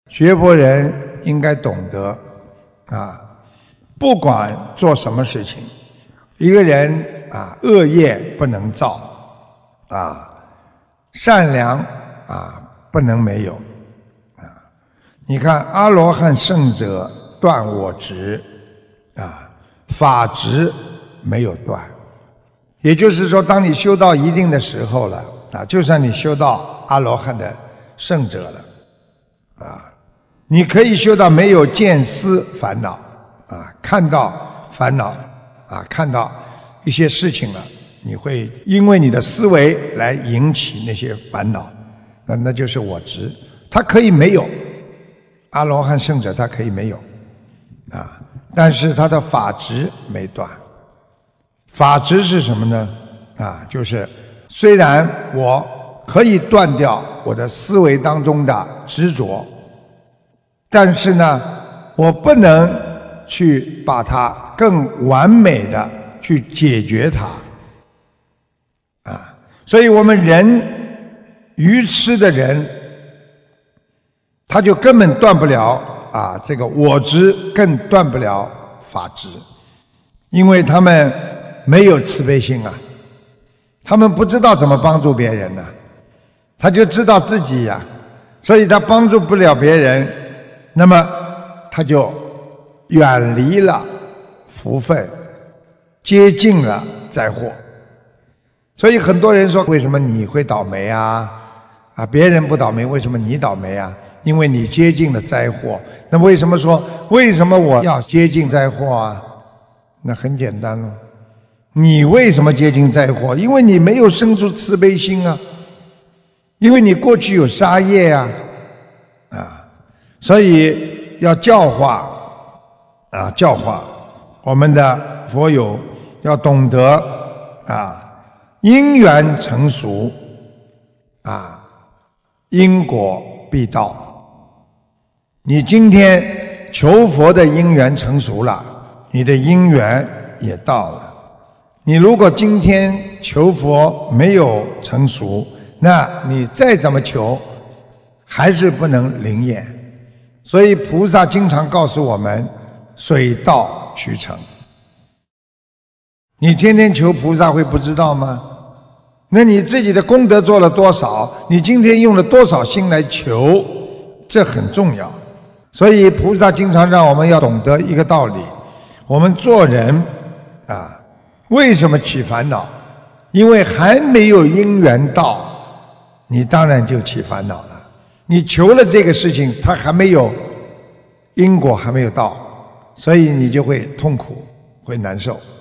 学佛人应该懂得不管做什么事情，一个人恶业不能造善良不能没有你看阿罗汉圣者断我执法执没有断，也就是说，当你修到一定的时候了就算你修到阿罗汉的圣者了你可以修到没有见思烦恼看到烦恼看到一些事情了，你会因为你的思维来引起那些烦恼，那就是我执。它可以没有，阿罗汉圣者他可以没有但是他的法执没断。法执是什么呢？就是虽然我可以断掉我的思维当中的执着，但是呢，我不能去把它更完美的去解决它所以我们人愚痴的人，他就根本断不了这个我执，更断不了法执，因为他们没有慈悲心他们不知道怎么帮助别人他就知道自己所以他帮助不了别人，那么他就远离了福分，接近了灾祸。所以很多人说，为什么你会倒霉别人不倒霉，为什么你倒霉因为你接近了灾祸。那为什么说为什么我要接近灾祸那很简单了，你为什么接近灾祸？因为你没有生出慈悲心因为你过去有杀业所以要教化教化我们的佛友，要懂得因缘成熟因果必到。你今天求佛的因缘成熟了，你的因缘也到了。你如果今天求佛没有成熟，那你再怎么求还是不能灵验。所以菩萨经常告诉我们，水到渠成。你天天求菩萨会不知道吗？那你自己的功德做了多少，你今天用了多少心来求，这很重要。所以菩萨经常让我们要懂得一个道理，我们做人为什么起烦恼？因为还没有因缘到，你当然就起烦恼了。你求了这个事情，它还没有因果还没有到，所以你就会痛苦，会难受。